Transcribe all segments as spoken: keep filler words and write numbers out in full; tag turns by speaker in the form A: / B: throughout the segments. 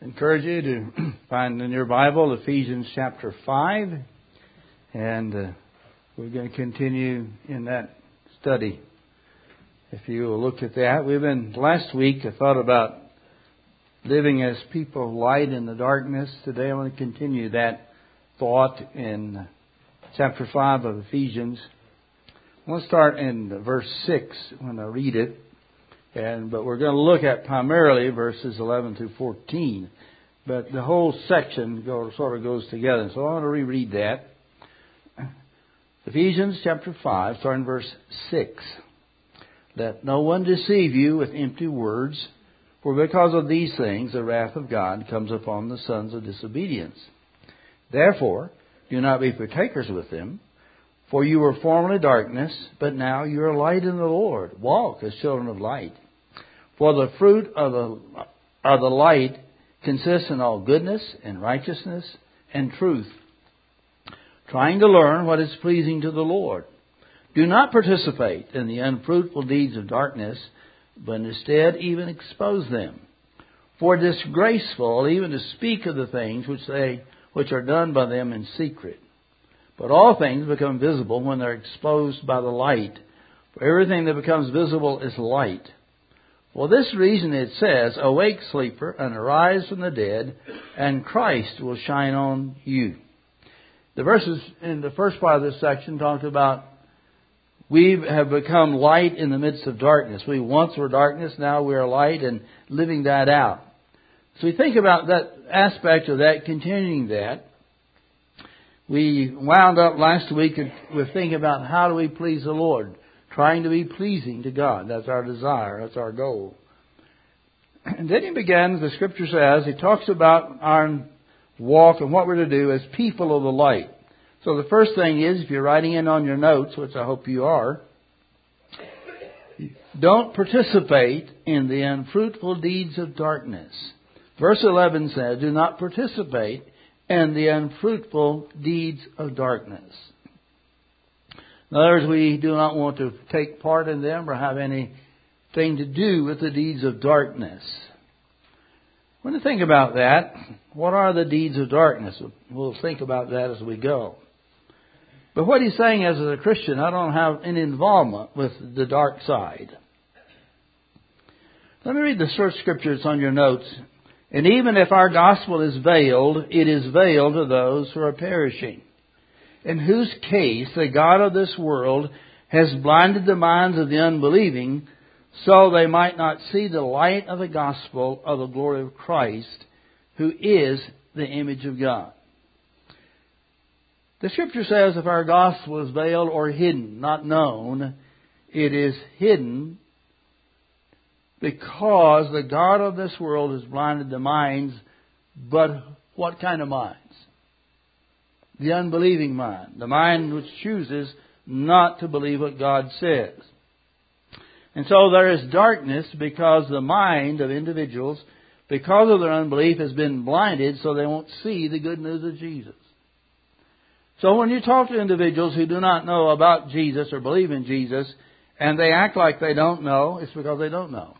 A: encourage you to find in your Bible Ephesians chapter five, and uh, we're going to continue in that study. If you will look at that, we've been last week I thought about living as people of light in the darkness. Today I want to continue that thought in chapter five of Ephesians. I want to start in verse six when I read it. And, but we're going to look at primarily verses eleven through fourteen. But the whole section go, sort of goes together. So I want to reread that. Ephesians chapter five, starting verse six. Let no one deceive you with empty words, for because of these things the wrath of God comes upon the sons of disobedience. Therefore, do not be partakers with them. For you were formerly darkness, but now you are light in the Lord. Walk as children of light. For the fruit of the, of the light consists in all goodness and righteousness and truth, trying to learn what is pleasing to the Lord. Do not participate in the unfruitful deeds of darkness, but instead even expose them. For it is disgraceful even to speak of the things which they which are done by them in secret. But all things become visible when they're exposed by the light. For everything that becomes visible is light. For this reason it says, awake, sleeper, and arise from the dead, and Christ will shine on you. The verses in the first part of this section talked about we have become light in the midst of darkness. We once were darkness, now we are light, and living that out. So we think about that aspect of that, continuing that. We wound up last week with thinking about how do we please the Lord. Trying to be pleasing to God. That's our desire. That's our goal. And then he begins, the Scripture says, he talks about our walk and what we're to do as people of the light. So the first thing is, if you're writing in on your notes, which I hope you are, don't participate in the unfruitful deeds of darkness. Verse eleven says, do not participate in the unfruitful deeds of darkness. In other words, we do not want to take part in them or have anything to do with the deeds of darkness. When you think about that, what are the deeds of darkness? We'll think about that as we go. But what he's saying is, as a Christian, I don't have any involvement with the dark side. Let me read the first scripture that's on your notes. And even if our gospel is veiled, it is veiled to those who are perishing, in whose case the God of this world has blinded the minds of the unbelieving, so they might not see the light of the gospel of the glory of Christ, who is the image of God. The Scripture says if our gospel is veiled or hidden, not known, it is hidden because the God of this world has blinded the minds. But what kind of minds? The unbelieving mind. The mind which chooses not to believe what God says. And so there is darkness because the mind of individuals, because of their unbelief, has been blinded so they won't see the good news of Jesus. So when you talk to individuals who do not know about Jesus or believe in Jesus, and they act like they don't know, it's because they don't know.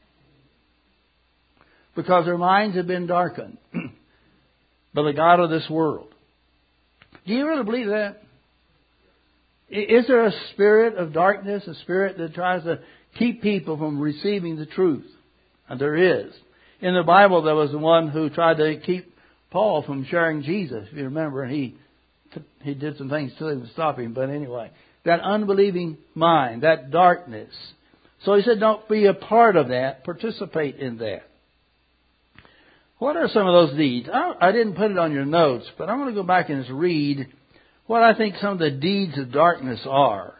A: Because their minds have been darkened by the God of this world. Do you really believe that? Is there a spirit of darkness, a spirit that tries to keep people from receiving the truth? And there is. In the Bible, there was the one who tried to keep Paul from sharing Jesus, if you remember, and he he did some things to him to stop him. But anyway, that unbelieving mind, that darkness. So he said, don't be a part of that. Participate in that. What are some of those deeds? I, I didn't put it on your notes, but I'm going to go back and just read what I think some of the deeds of darkness are.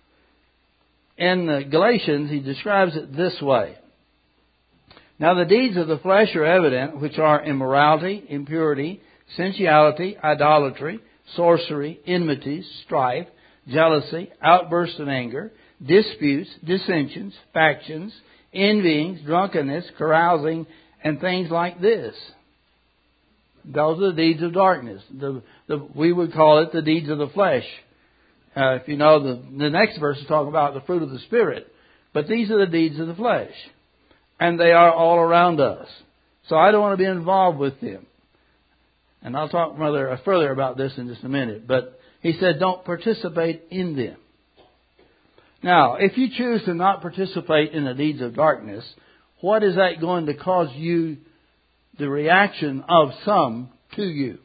A: In uh, Galatians, he describes it this way. Now the deeds of the flesh are evident, which are immorality, impurity, sensuality, idolatry, sorcery, enmities, strife, jealousy, outbursts of anger, disputes, dissensions, factions, envyings, drunkenness, carousing, and things like this. Those are the deeds of darkness. The, the, we would call it the deeds of the flesh. Uh, if you know, the, the next verse is talking about the fruit of the Spirit. But these are the deeds of the flesh. And they are all around us. So I don't want to be involved with them. And I'll talk further, further about this in just a minute. But he said, don't participate in them. Now, if you choose to not participate in the deeds of darkness, what is that going to cause you, the reaction of some to you?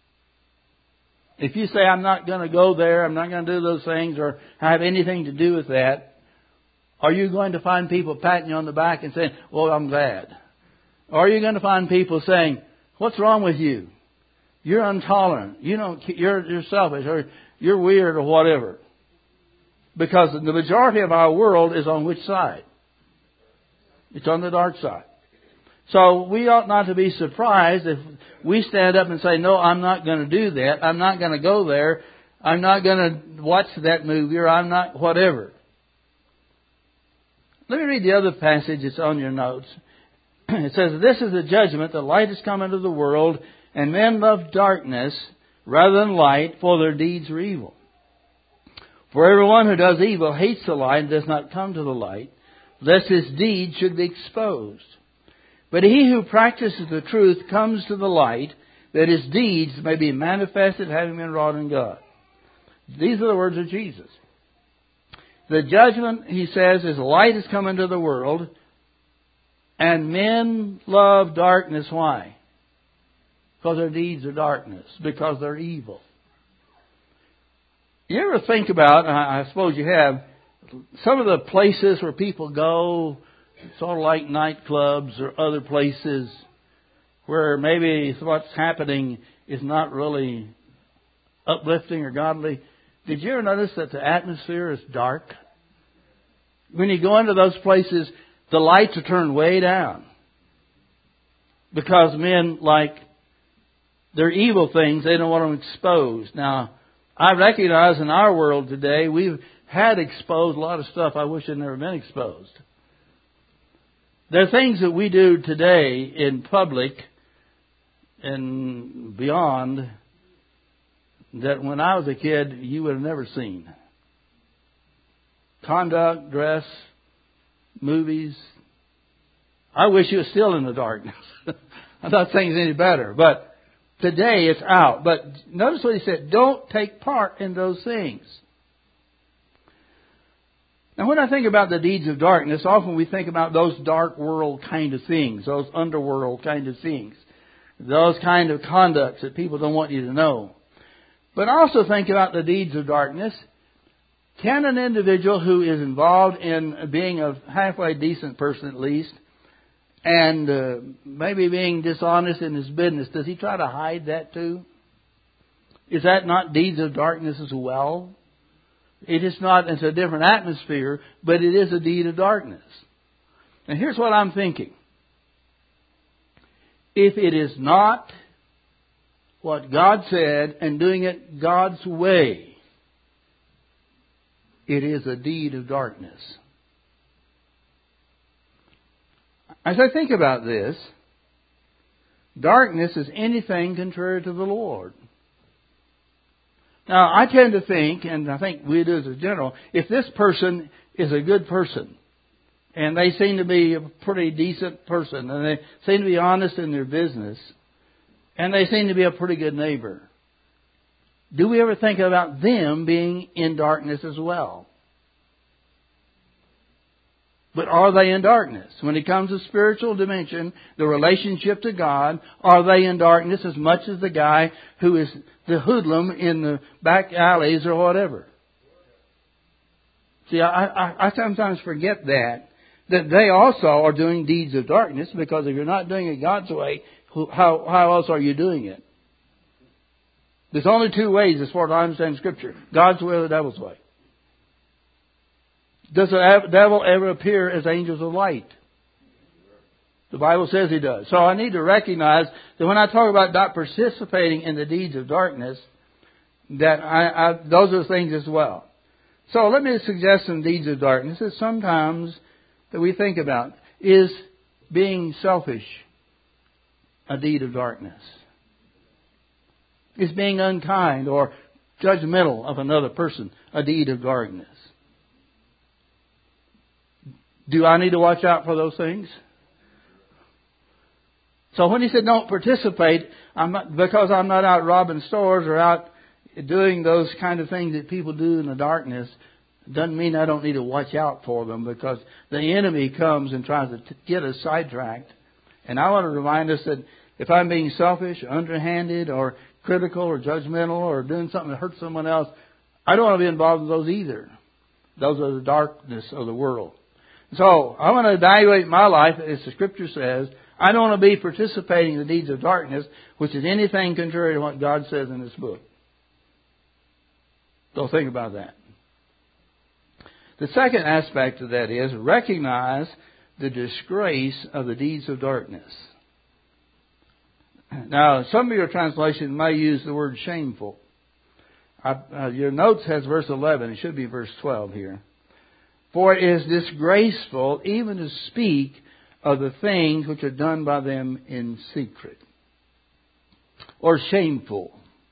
A: If you say, I'm not going to go there, I'm not going to do those things, or have anything to do with that, are you going to find people patting you on the back and saying, well, I'm glad? Or are you going to find people saying, what's wrong with you? You're intolerant. You don't, you're, you're selfish, or you're weird, or whatever. Because the majority of our world is on which side? It's on the dark side. So we ought not to be surprised if we stand up and say, no, I'm not going to do that. I'm not going to go there. I'm not going to watch that movie, or I'm not whatever. Let me read the other passage that's on your notes. It says, this is the judgment. The light has come into the world, and men love darkness rather than light, for their deeds are evil. For everyone who does evil hates the light and does not come to the light, lest his deeds should be exposed. But he who practices the truth comes to the light, that his deeds may be manifested, having been wrought in God. These are the words of Jesus. The judgment, he says, is light has come into the world, and men love darkness. Why? Because their deeds are darkness, because they're evil. You ever think about, I suppose you have, some of the places where people go, sort of like nightclubs or other places where maybe what's happening is not really uplifting or godly. Did you ever notice that the atmosphere is dark? When you go into those places, the lights are turned way down. Because men, like, they're evil things, they don't want them exposed. Now, I recognize in our world today, we've had exposed a lot of stuff I wish had never been exposed. There are things that we do today in public and beyond that when I was a kid, you would have never seen. Conduct, dress, movies. I wish you were still in the darkness. I'm not saying it's any better, but today it's out. But notice what he said, don't take part in those things. Now, when I think about the deeds of darkness, often we think about those dark world kind of things, those underworld kind of things, those kind of conducts that people don't want you to know. But also think about the deeds of darkness. Can an individual who is involved in being a halfway decent person at least, and uh, maybe being dishonest in his business, does he try to hide that too? Is that not deeds of darkness as well? It is not, it's a different atmosphere, but it is a deed of darkness. And here's what I'm thinking. If it is not what God said and doing it God's way, it is a deed of darkness. As I think about this, darkness is anything contrary to the Lord. Now, I tend to think, and I think we do as a general, if this person is a good person, and they seem to be a pretty decent person, and they seem to be honest in their business, and they seem to be a pretty good neighbor, do we ever think about them being in darkness as well? But are they in darkness? When it comes to spiritual dimension, the relationship to God, are they in darkness as much as the guy who is the hoodlum in the back alleys or whatever? See, I, I, I sometimes forget that, that they also are doing deeds of darkness, because if you're not doing it God's way, how, how else are you doing it? There's only two ways as far as I understand Scripture. God's way or the devil's way. Does the devil ever appear as angels of light? The Bible says he does. So I need to recognize that when I talk about not participating in the deeds of darkness, that I, I, those are things as well. So let me suggest some deeds of darkness that sometimes that we think about. Is being selfish a deed of darkness? Is being unkind or judgmental of another person a deed of darkness? Do I need to watch out for those things? So when he said don't participate, I'm not, because I'm not out robbing stores or out doing those kind of things that people do in the darkness, doesn't mean I don't need to watch out for them, because the enemy comes and tries to get us sidetracked. And I want to remind us that if I'm being selfish, underhanded, or critical, or judgmental, or doing something that hurts someone else, I don't want to be involved in those either. Those are the darkness of the world. So I want to evaluate my life, as the Scripture says. I don't want to be participating in the deeds of darkness, which is anything contrary to what God says in this book. So think about that. The second aspect of that is recognize the disgrace of the deeds of darkness. Now, some of your translations may use the word shameful. I, uh, your notes has verse eleven. It should be verse twelve here. For it is disgraceful even to speak of the things which are done by them in secret. Or shameful.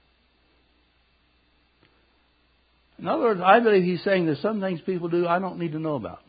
A: In other words, I believe he's saying there's some things people do I don't need to know about.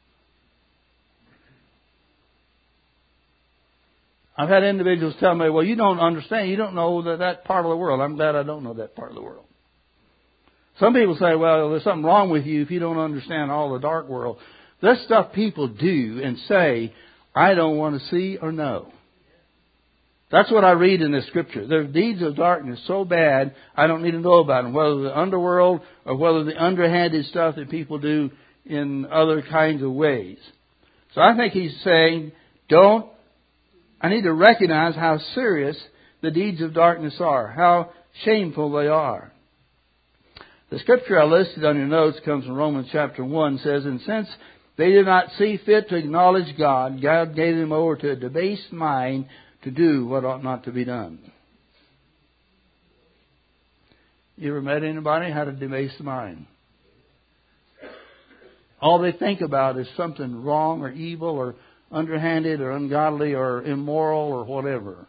A: I've had individuals tell me, well, you don't understand. You don't know that, that part of the world. I'm glad I don't know that part of the world. Some people say, well, there's something wrong with you if you don't understand all the dark world. That's stuff people do and say, I don't want to see or know. That's what I read in the Scripture. There are deeds of darkness so bad, I don't need to know about them. Whether the underworld or whether the underhanded stuff that people do in other kinds of ways. So I think he's saying, don't, I need to recognize how serious the deeds of darkness are. How shameful they are. The Scripture I listed on your notes comes from Romans chapter one. It says, and since they did not see fit to acknowledge God, God gave them over to a debased mind to do what ought not to be done. You ever met anybody who had a debased mind? All they think about is something wrong or evil or underhanded or ungodly or immoral or whatever.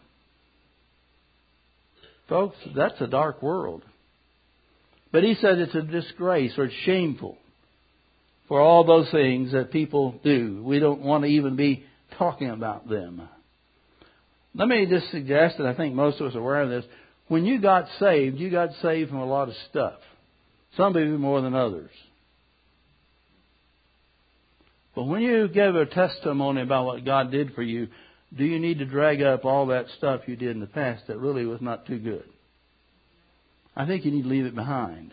A: Folks, that's a dark world. But he said it's a disgrace or it's shameful for all those things that people do. We don't want to even be talking about them. Let me just suggest that I think most of us are aware of this. When you got saved, you got saved from a lot of stuff. Some people more than others. But when you give a testimony about what God did for you, do you need to drag up all that stuff you did in the past that really was not too good? I think you need to leave it behind.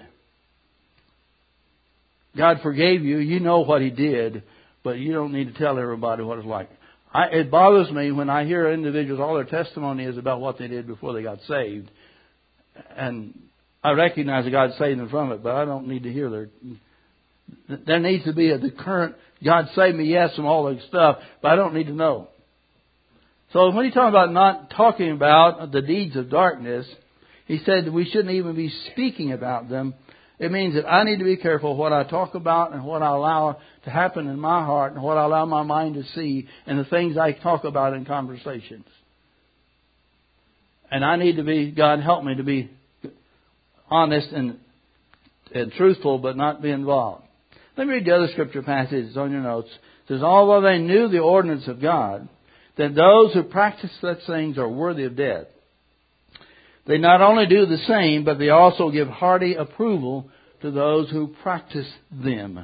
A: God forgave you. You know what He did, but you don't need to tell everybody what it's like. I, it bothers me when I hear individuals, all their testimony is about what they did before they got saved. And I recognize that God saved them from it, but I don't need to hear their... There needs to be a, the current, God saved me, yes, from all that stuff, but I don't need to know. So when you talk about not talking about the deeds of darkness, he said that we shouldn't even be speaking about them. It means that I need to be careful what I talk about and what I allow to happen in my heart and what I allow my mind to see and the things I talk about in conversations. And I need to be, God help me to be honest and, and truthful, but not be involved. Let me read the other scripture passages on your notes. It says, although they knew the ordinance of God, that those who practice such things are worthy of death, they not only do the same, but they also give hearty approval to those who practice them.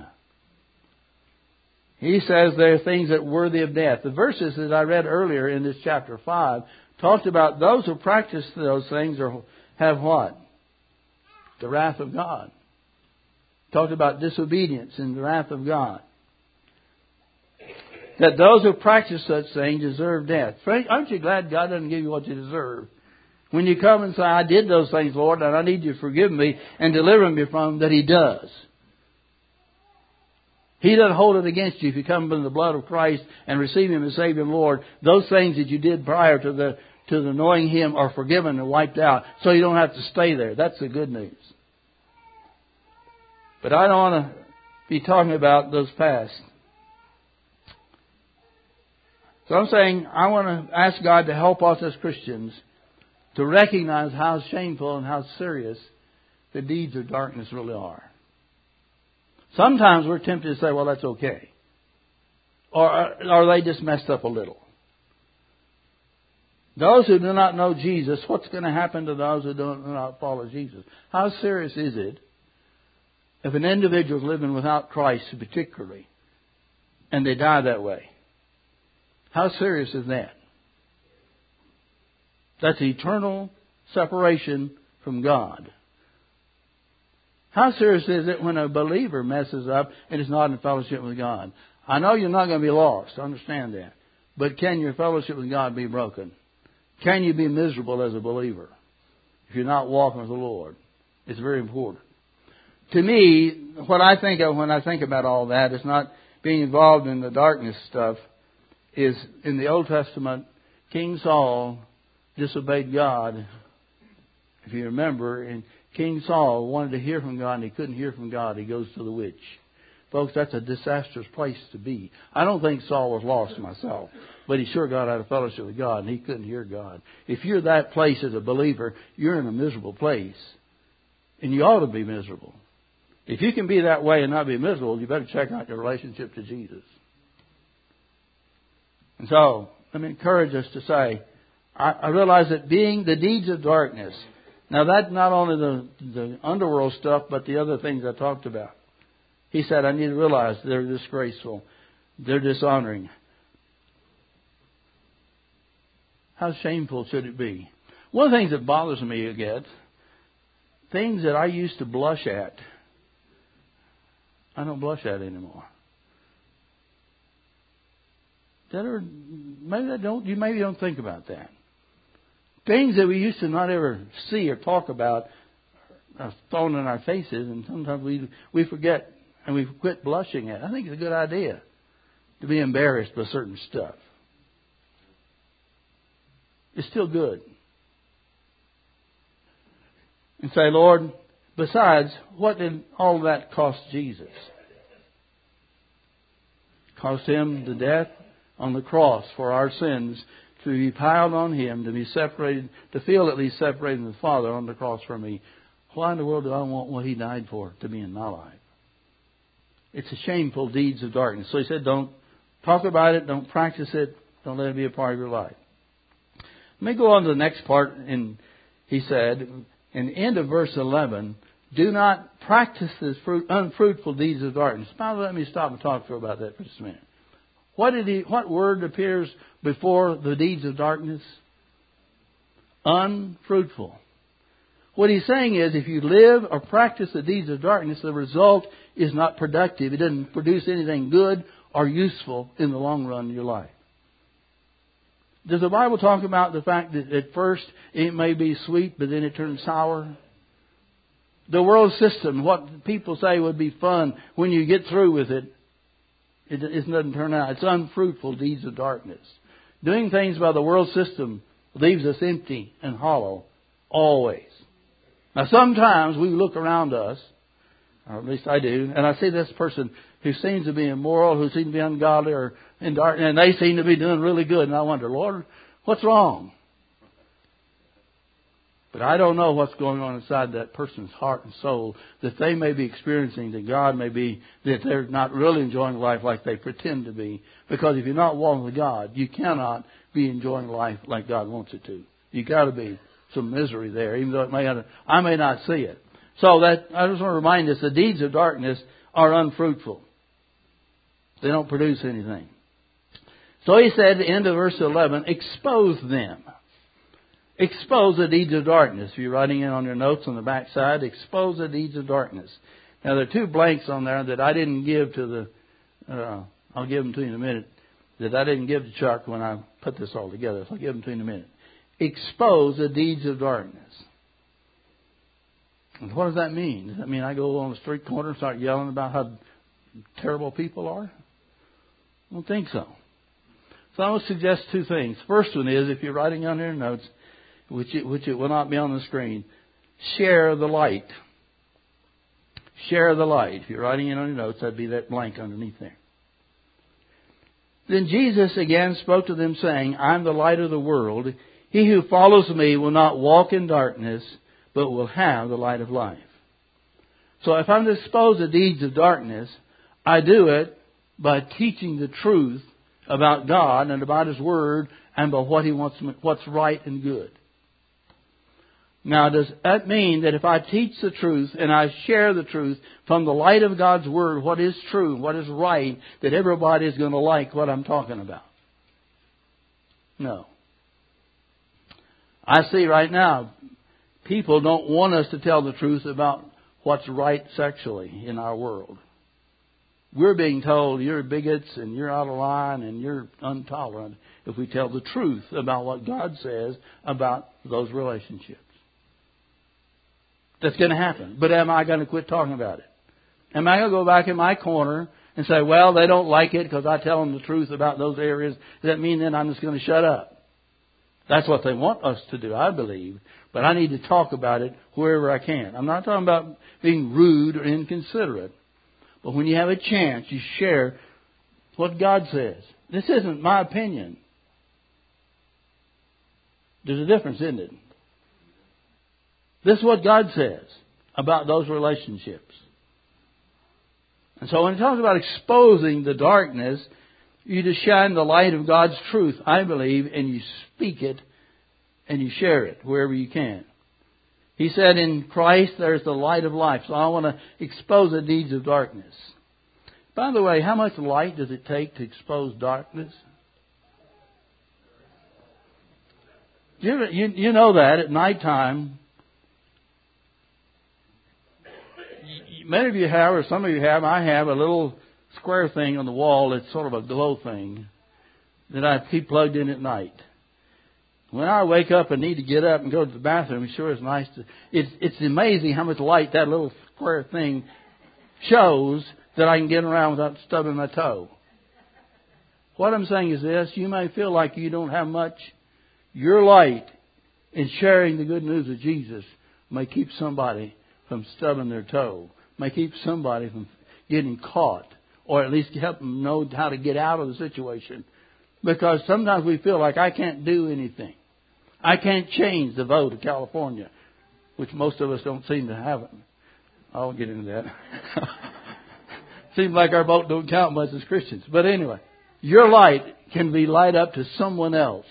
A: He says there are things that are worthy of death. The verses that I read earlier in this chapter five talked about those who practice those things are, have what? The wrath of God. Talked about disobedience and the wrath of God. That those who practice such things deserve death. Frank, aren't you glad God doesn't give you what you deserve? When you come and say, I did those things, Lord, and I need you to forgive me and deliver me from them, that He does. He doesn't hold it against you if you come in the blood of Christ and receive Him as Savior and Lord. Those things that you did prior to the to the knowing Him are forgiven and wiped out, so you don't have to stay there. That's the good news. But I don't want to be talking about those past. So I'm saying I want to ask God to help us as Christians to recognize how shameful and how serious the deeds of darkness really are. Sometimes we're tempted to say, well, that's okay. Or are they just messed up a little? Those who do not know Jesus, what's going to happen to those who do not follow Jesus? How serious is it if an individual is living without Christ particularly, and they die that way? How serious is that? That's eternal separation from God. How serious is it when a believer messes up and is not in fellowship with God? I know you're not going to be lost. Understand that. But can your fellowship with God be broken? Can you be miserable as a believer if you're not walking with the Lord? It's very important. To me, what I think of when I think about all that is not being involved in the darkness stuff. Is in the Old Testament, King Saul disobeyed God. If you remember, and King Saul wanted to hear from God and he couldn't hear from God. He goes to the witch. Folks, that's a disastrous place to be. I don't think Saul was lost myself, but he sure got out of fellowship with God and he couldn't hear God. If you're that place as a believer, you're in a miserable place. And you ought to be miserable. If you can be that way and not be miserable, you better check out your relationship to Jesus. And so, let me encourage us to say, I, I realize that being the deeds of darkness, now that's not only the, the underworld stuff, but the other things I talked about. He said, I need to realize they're disgraceful. They're dishonoring. How shameful should it be? One of the things that bothers me again, things that I used to blush at, I don't blush at anymore. That are, maybe I don't, you maybe don't think about that. Things that we used to not ever see or talk about are thrown in our faces, and sometimes we we forget and we quit blushing at. I think it's a good idea to be embarrassed by certain stuff. It's still good. And say, Lord, besides, what did all that cost Jesus? It cost Him the death on the cross for our sins, to be piled on Him, to be separated, to feel at least separated from the Father on the cross for me. Why in the world do I want what He died for to be in my life? It's a shameful deeds of darkness. So He said, don't talk about it, don't practice it, don't let it be a part of your life. Let me go on to the next part. And He said, in the end of verse eleven, do not practice this fruit, unfruitful deeds of darkness. Now let me stop and talk for about that for just a minute. What did he? What word appears before the deeds of darkness? Unfruitful. What he's saying is, if you live or practice the deeds of darkness, the result is not productive. It doesn't produce anything good or useful in the long run in your life. Does the Bible talk about the fact that at first it may be sweet, but then it turns sour? The world system, what people say would be fun when you get through with it, it doesn't turn out. It's unfruitful deeds of darkness. Doing things by the world system leaves us empty and hollow, always. Now sometimes we look around us, or at least I do, and I see this person who seems to be immoral, who seems to be ungodly, or in dark, and they seem to be doing really good. And I wonder, Lord, what's wrong? But I don't know what's going on inside that person's heart and soul that they may be experiencing, that God may be, that they're not really enjoying life like they pretend to be. Because if you're not walking with God, you cannot be enjoying life like God wants it to. You've got to be some misery there, even though it may not, I may not see it. So that I just want to remind us, the deeds of darkness are unfruitful. They don't produce anything. So he said at the end of verse eleven, expose them. Expose the deeds of darkness. If you're writing in on your notes on the back side, expose the deeds of darkness. Now there are two blanks on there that I didn't give to the, uh, I'll give them to you in a minute, that I didn't give to Chuck when I put this all together. So I'll give them to you in a minute. Expose the deeds of darkness. And what does that mean? Does that mean I go on the street corner and start yelling about how terrible people are? I don't think so. So I would suggest two things. First one is, if you're writing on your notes, which it, which it will not be on the screen, share the light. Share the light. If you're writing in on your notes, that'd be that blank underneath there. Then Jesus again spoke to them, saying, I'm the light of the world. He who follows me will not walk in darkness, but will have the light of life. So if I'm to expose the deeds of darkness, I do it by teaching the truth about God and about His Word and about what He wants, what's right and good. Now, does that mean that if I teach the truth and I share the truth from the light of God's Word, what is true, what is right, that everybody is going to like what I'm talking about? No. I see right now, people don't want us to tell the truth about what's right sexually in our world. We're being told you're bigots and you're out of line and you're intolerant if we tell the truth about what God says about those relationships. That's going to happen. But am I going to quit talking about it? Am I going to go back in my corner and say, well, they don't like it because I tell them the truth about those areas? Does that mean then I'm just going to shut up? That's what they want us to do, I believe. But I need to talk about it wherever I can. I'm not talking about being rude or inconsiderate. But when you have a chance, you share what God says. This isn't my opinion. There's a difference, isn't it? This is what God says about those relationships. And so when it talks about exposing the darkness, you just shine the light of God's truth, I believe, and you speak it and you share it wherever you can. He said in Christ there's the light of life. So I want to expose the deeds of darkness. By the way, how much light does it take to expose darkness? You, you, you know that at nighttime, many of you have, or some of you have, I have a little square thing on the wall that's sort of a glow thing that I keep plugged in at night. When I wake up and need to get up and go to the bathroom, it sure is nice to... It's, it's amazing how much light that little square thing shows that I can get around without stubbing my toe. What I'm saying is this, you may feel like you don't have much. Your light in sharing the good news of Jesus may keep somebody from stubbing their toe, may keep somebody from getting caught, or at least help them know how to get out of the situation. Because sometimes we feel like I can't do anything. I can't change the vote of California, which most of us don't seem to have it. I'll get into that. Seems like our vote don't count much as Christians. But anyway, your light can be light up to someone else,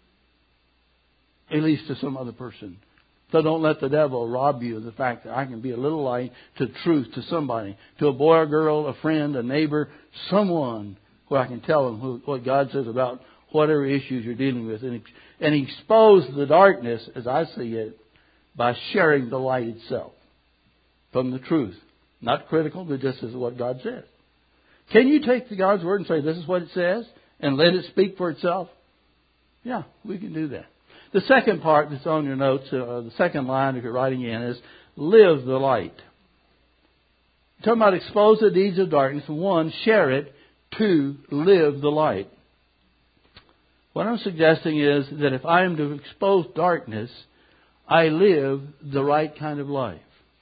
A: at least to some other person. So don't let the devil rob you of the fact that I can be a little light to truth to somebody, to a boy or girl, a friend, a neighbor, someone where I can tell them who, what God says about whatever issues you're dealing with. And, and expose the darkness, as I see it, by sharing the light itself from the truth. Not critical, but just as what God says. Can you take the God's Word and say, this is what it says, and let it speak for itself? Yeah, we can do that. The second part that's on your notes, uh, the second line if you're writing in, is live the light. Talking about expose the deeds of darkness. One, share it. Two, live the light. What I'm suggesting is that if I am to expose darkness, I live the right kind of life.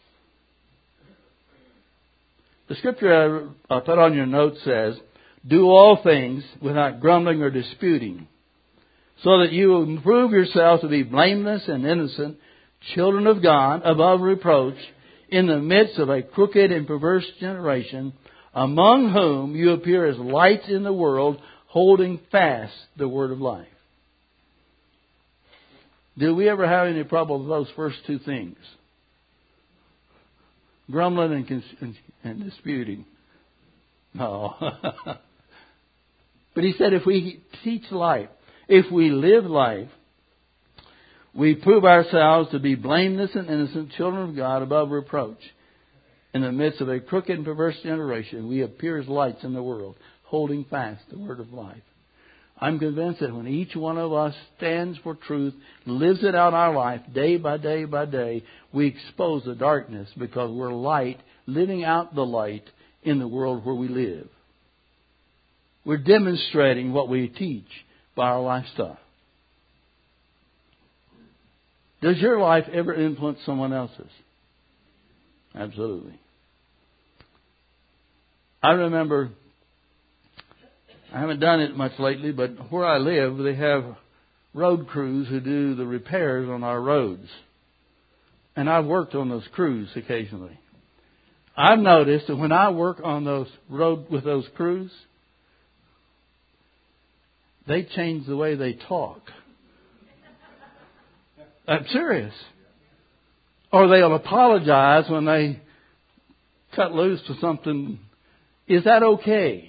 A: The scripture I put on your notes says, do all things without grumbling or disputing, so that you will prove yourselves to be blameless and innocent, children of God, above reproach, in the midst of a crooked and perverse generation, among whom you appear as lights in the world, holding fast the word of life. Do we ever have any trouble with those first two things? Grumbling and, cons- and disputing. No. But he said if we teach life, if we live life, we prove ourselves to be blameless and innocent, children of God, above reproach. In the midst of a crooked and perverse generation, we appear as lights in the world, holding fast the word of life. I'm convinced that when each one of us stands for truth, lives it out in our life, day by day by day, we expose the darkness because we're light, living out the light in the world where we live. We're demonstrating what we teach by our lifestyle. Does your life ever influence someone else's? Absolutely. I remember, I haven't done it much lately, but where I live, they have road crews who do the repairs on our roads. And I've worked on those crews occasionally. I've noticed that when I work on those road with those crews, they change the way they talk. I'm serious. Or they'll apologize when they cut loose to something. Is that okay?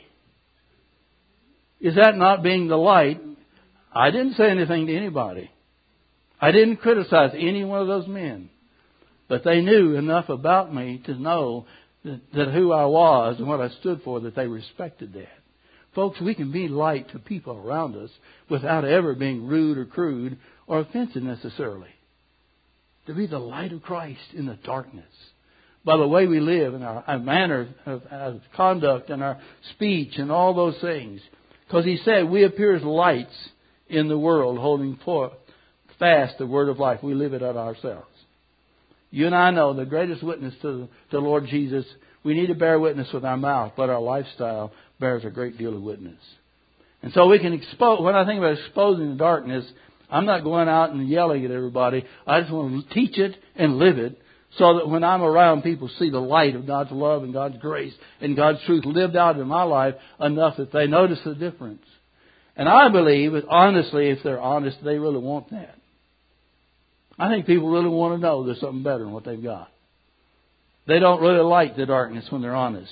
A: Is that not being the light? I didn't say anything to anybody. I didn't criticize any one of those men. But they knew enough about me to know that, that who I was and what I stood for, that they respected that. Folks, we can be light to people around us without ever being rude or crude or offensive necessarily. To be the light of Christ in the darkness. By the way we live and our, our manner of, of conduct and our speech and all those things. Because He said we appear as lights in the world, holding forth fast the word of life. We live it out ourselves. You and I know the greatest witness to the, to the Lord Jesus, we need to bear witness with our mouth, but our lifestyle bears a great deal of witness. And so we can expose, when I think about exposing the darkness, I'm not going out and yelling at everybody. I just want to teach it and live it so that when I'm around, people see the light of God's love and God's grace and God's truth lived out in my life enough that they notice the difference. And I believe, honestly, if they're honest, they really want that. I think people really want to know there's something better than what they've got. They don't really like the darkness when they're honest.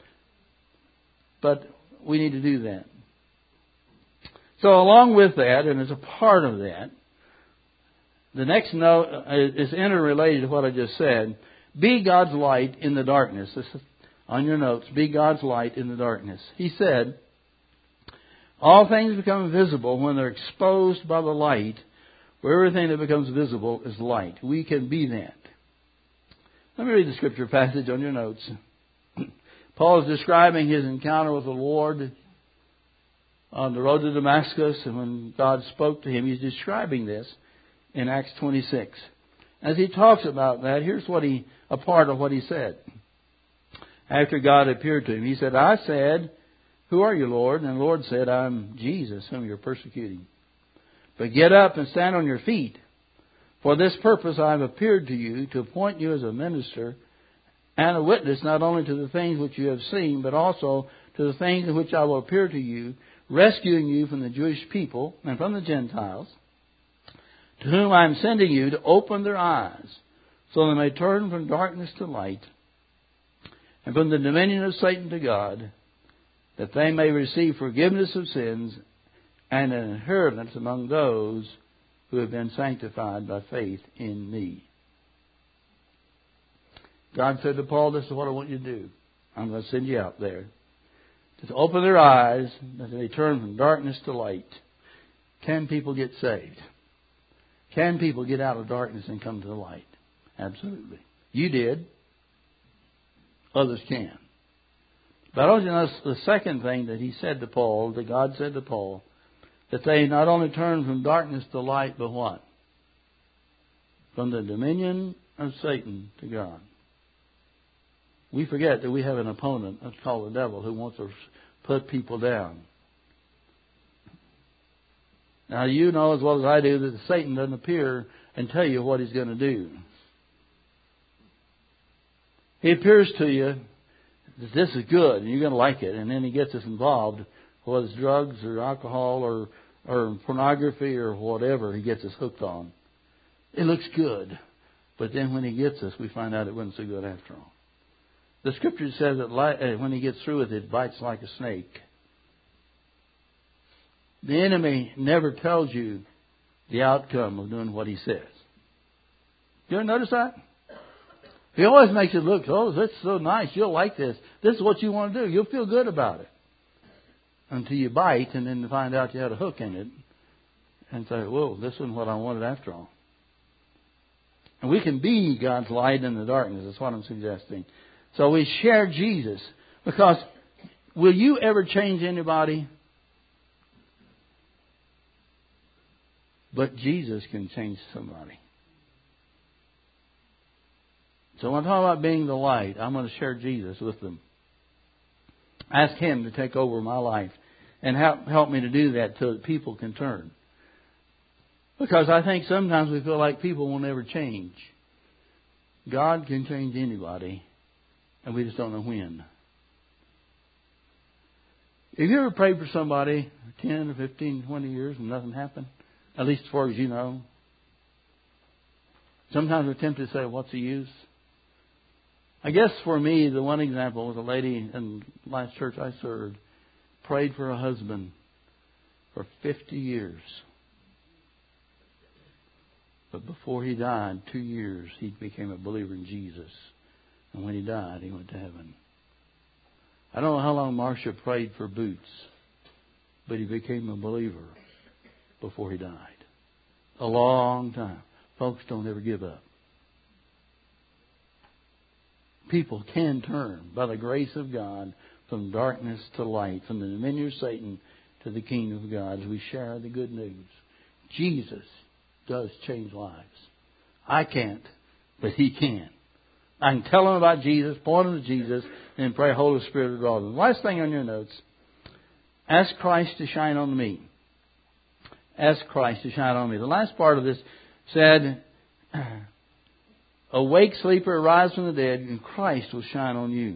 A: But we need to do that. So along with that, and as a part of that, the next note is interrelated to what I just said. Be God's light in the darkness. This is on your notes. Be God's light in the darkness. He said, all things become visible when they're exposed by the light. Where everything that becomes visible is light. We can be that. Let me read the scripture passage on your notes. Paul is describing his encounter with the Lord on the road to Damascus, and when God spoke to him, he's describing this in Acts twenty-six. As he talks about that, here's what he, a part of what he said. After God appeared to him, he said, I said, who are you, Lord? And the Lord said, I'm Jesus, whom you're persecuting. But get up and stand on your feet. For this purpose I have appeared to you, to appoint you as a minister and a witness not only to the things which you have seen, but also to the things in which I will appear to you, rescuing you from the Jewish people and from the Gentiles, to whom I am sending you to open their eyes, so they may turn from darkness to light, and from the dominion of Satan to God, that they may receive forgiveness of sins and an inheritance among those who have been sanctified by faith in me. God said to Paul, this is what I want you to do. I'm going to send you out there. To open their eyes, that they turn from darkness to light. Can people get saved? Can people get out of darkness and come to the light? Absolutely. You did. Others can. But I want you to notice the second thing that he said to Paul, that God said to Paul, that they not only turn from darkness to light, but what? From the dominion of Satan to God. We forget that we have an opponent, that's called the devil, who wants to put people down. Now you know as well as I do that Satan doesn't appear and tell you what he's going to do. He appears to you that this is good and you're going to like it, and then he gets us involved, whether it's drugs or alcohol or or pornography or whatever he gets us hooked on. It looks good. But then when he gets us, we find out it wasn't so good after all. The scripture says that when he gets through with it, it bites like a snake. The enemy never tells you the outcome of doing what he says. You ever notice that? He always makes it look, oh, that's so nice. You'll like this. This is what you want to do. You'll feel good about it. Until you bite and then find out you had a hook in it and say, whoa, this isn't what I wanted after all. And we can be God's light in the darkness. That's what I'm suggesting. So we share Jesus. Because will you ever change anybody? But Jesus can change somebody. So when I'm talking about being the light, I'm going to share Jesus with them. Ask Him to take over my life and help, help me to do that so that people can turn. Because I think sometimes we feel like people will never change. God can change anybody, and we just don't know when. Have you ever prayed for somebody ten or fifteen, twenty years and nothing happened? At least as far as you know. Sometimes we're tempted to say, what's the use? I guess for me, the one example was a lady in the last church I served, prayed for a husband for fifty years. But before he died, two years, he became a believer in Jesus. And when he died, he went to heaven. I don't know how long Marcia prayed for Boots, but he became a believer before he died. A long time. Folks, don't ever give up. People can turn, by the grace of God, from darkness to light, from the dominion of Satan to the kingdom of God, as we share the good news. Jesus does change lives. I can't, but He can. I can tell them about Jesus, point them to Jesus, and pray Holy Spirit to draw them. Last thing on your notes, ask Christ to shine on me. Ask Christ to shine on me. The last part of this said, awake, sleeper, arise from the dead, and Christ will shine on you.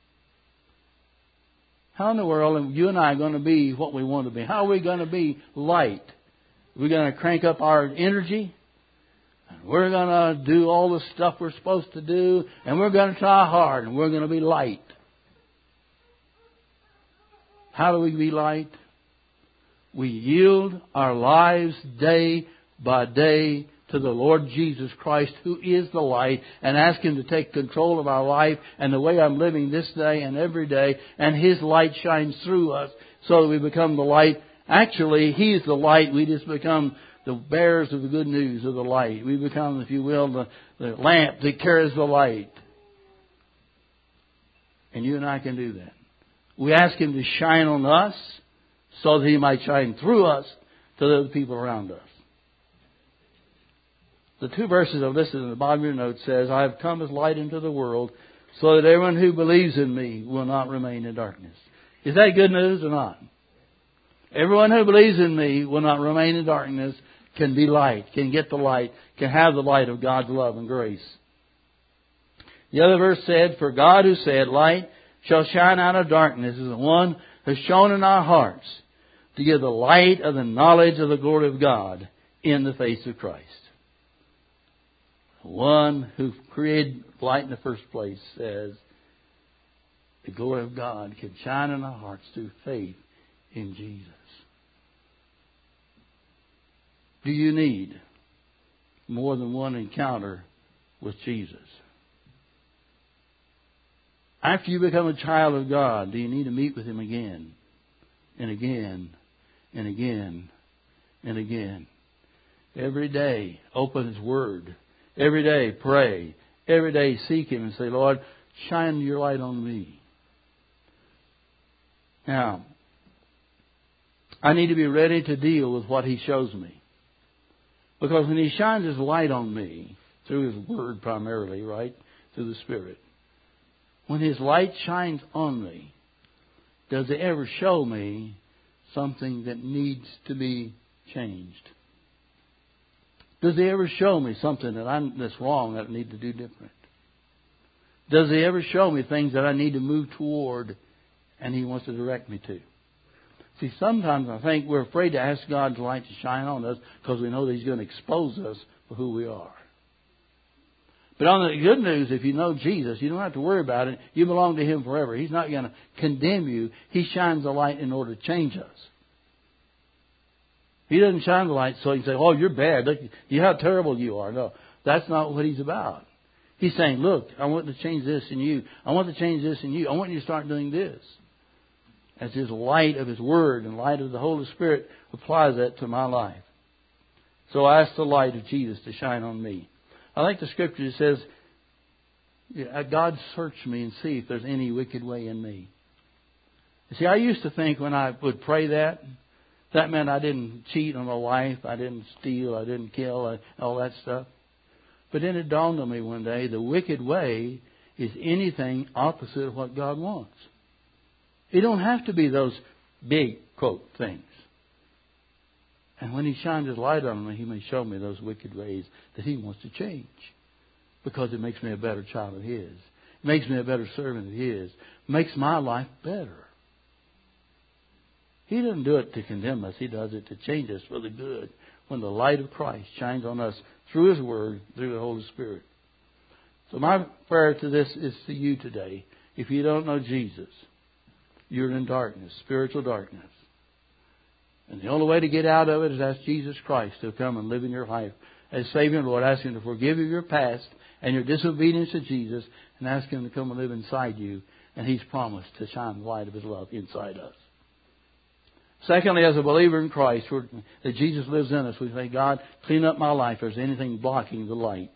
A: How in the world are you and I going to be what we want to be? How are we going to be light? We're going to crank up our energy. We're going to do all the stuff we're supposed to do. And we're going to try hard. And we're going to be light. How do we be light? We yield our lives day by day to the Lord Jesus Christ, who is the light, and ask Him to take control of our life and the way I'm living this day and every day. And His light shines through us so that we become the light. Actually, He is the light. We just become the bearers of the good news of the light. We become, if you will, the, the lamp that carries the light. And you and I can do that. We ask Him to shine on us so that He might shine through us to the other people around us. The two verses I've listed in the bottom of your note says, I have come as light into the world so that everyone who believes in me will not remain in darkness. Is that good news or not? Everyone who believes in me will not remain in darkness, can be light, can get the light, can have the light of God's love and grace. The other verse said, for God who said, light shall shine out of darkness, is the one who has shone in our hearts to give the light of the knowledge of the glory of God in the face of Christ. The one who created light in the first place says, the glory of God can shine in our hearts through faith in Jesus. Do you need more than one encounter with Jesus? After you become a child of God, do you need to meet with Him again and again and again and again? Every day, open His Word. Every day, pray. Every day, seek Him and say, Lord, shine your light on me. Now, I need to be ready to deal with what He shows me. Because when He shines His light on me, through His Word primarily, right? Through the Spirit. When His light shines on me, does it ever show me something that needs to be changed? Does He ever show me something that I'm, that's wrong that I need to do different? Does He ever show me things that I need to move toward and He wants to direct me to? See, sometimes I think we're afraid to ask God's light to shine on us because we know that He's going to expose us for who we are. But on the good news, if you know Jesus, you don't have to worry about it. You belong to Him forever. He's not going to condemn you. He shines the light in order to change us. He doesn't shine the light so He can say, oh, you're bad. Look, you how terrible you are. No, that's not what He's about. He's saying, look, I want to change this in you. I want to change this in you. I want you to start doing this. As His light of His Word and light of the Holy Spirit applies that to my life. So I ask the light of Jesus to shine on me. I like the scripture that says, God search me and see if there's any wicked way in me. You see, I used to think when I would pray that, that meant I didn't cheat on my wife, I didn't steal, I didn't kill, all that stuff. But then it dawned on me one day, the wicked way is anything opposite of what God wants. It don't have to be those big, quote, things. And when He shines His light on me, He may show me those wicked ways that He wants to change. Because it makes me a better child of His. It makes me a better servant of His. It makes my life better. He doesn't do it to condemn us. He does it to change us for the good when the light of Christ shines on us through His Word, through the Holy Spirit. So my prayer to this is to you today. If you don't know Jesus, you're in darkness, spiritual darkness. And the only way to get out of it is ask Jesus Christ to come and live in your life as Savior and Lord. Ask Him to forgive you your past and your disobedience to Jesus, and ask Him to come and live inside you. And He's promised to shine the light of His love inside us. Secondly, as a believer in Christ, that Jesus lives in us, we say, God, clean up my life if there's anything blocking the light.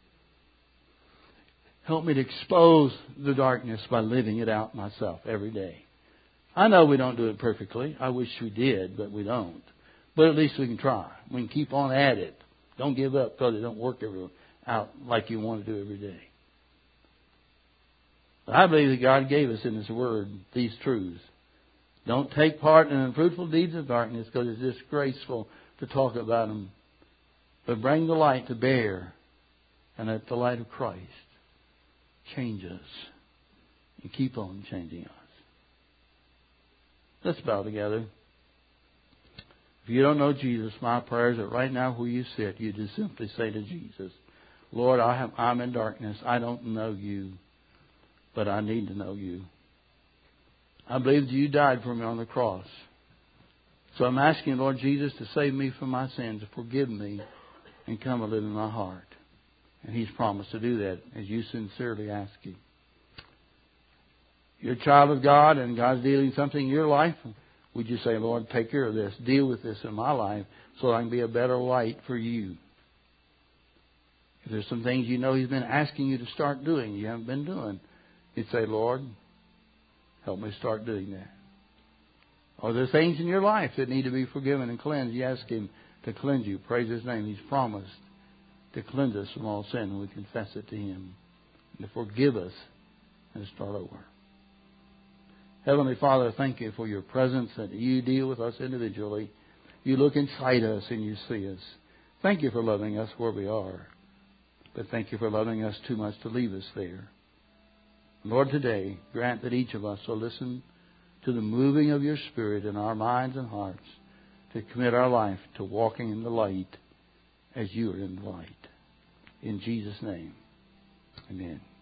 A: Help me to expose the darkness by living it out myself every day. I know we don't do it perfectly. I wish we did, but we don't. But at least we can try. We can keep on at it. Don't give up because it don't work every, out like you want to do every day. But I believe that God gave us in His Word these truths. Don't take part in unfruitful deeds of darkness because it's disgraceful to talk about them. But bring the light to bear, and let the light of Christ change us and keep on changing us. Let's bow together. If you don't know Jesus, my prayer is that right now where you sit, you just simply say to Jesus, Lord, I have, I'm in darkness. I don't know you, but I need to know you. I believe that you died for me on the cross. So I'm asking, Lord Jesus, to save me from my sins, to forgive me, and come and live in my heart. And He's promised to do that as you sincerely ask Him. You're a child of God and God's dealing something in your life. Would you say, Lord, take care of this. Deal with this in my life so I can be a better light for you. If there's some things you know He's been asking you to start doing, you haven't been doing, you'd say, Lord, help me start doing that. Or there things in your life that need to be forgiven and cleansed. You ask Him to cleanse you. Praise His name. He's promised to cleanse us from all sin when we confess it to Him. And to forgive us and to start over. Heavenly Father, thank you for your presence, that you deal with us individually. You look inside us and you see us. Thank you for loving us where we are. But thank you for loving us too much to leave us there. Lord, today, grant that each of us will listen to the moving of your Spirit in our minds and hearts to commit our life to walking in the light as you are in the light. In Jesus' name, amen.